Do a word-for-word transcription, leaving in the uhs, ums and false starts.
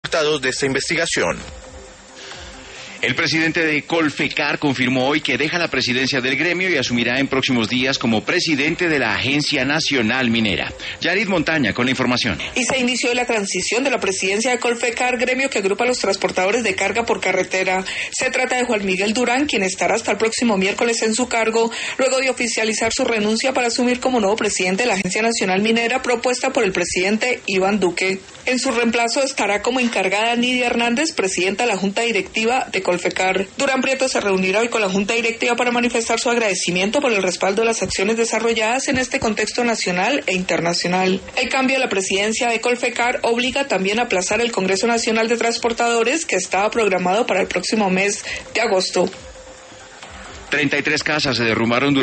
resultados de esta investigación. El presidente de Colfecar confirmó hoy que deja la presidencia del gremio y asumirá en próximos días como presidente de la Agencia Nacional Minera. Yarid Montaña con la información. Y se inició la transición de la presidencia de Colfecar, gremio que agrupa a los transportadores de carga por carretera. Se trata de Juan Miguel Durán, quien estará hasta el próximo miércoles en su cargo, luego de oficializar su renuncia para asumir como nuevo presidente de la Agencia Nacional Minera, propuesta por el presidente Iván Duque. En su reemplazo estará como encargada Nidia Hernández, presidenta de la Junta Directiva de Colfecar. Durán Prieto se reunirá hoy con la Junta Directiva para manifestar su agradecimiento por el respaldo de las acciones desarrolladas en este contexto nacional e internacional. El cambio de la presidencia de Colfecar obliga también a aplazar el Congreso Nacional de Transportadores, que estaba programado para el próximo mes de agosto. treinta y tres casas se derrumbaron durante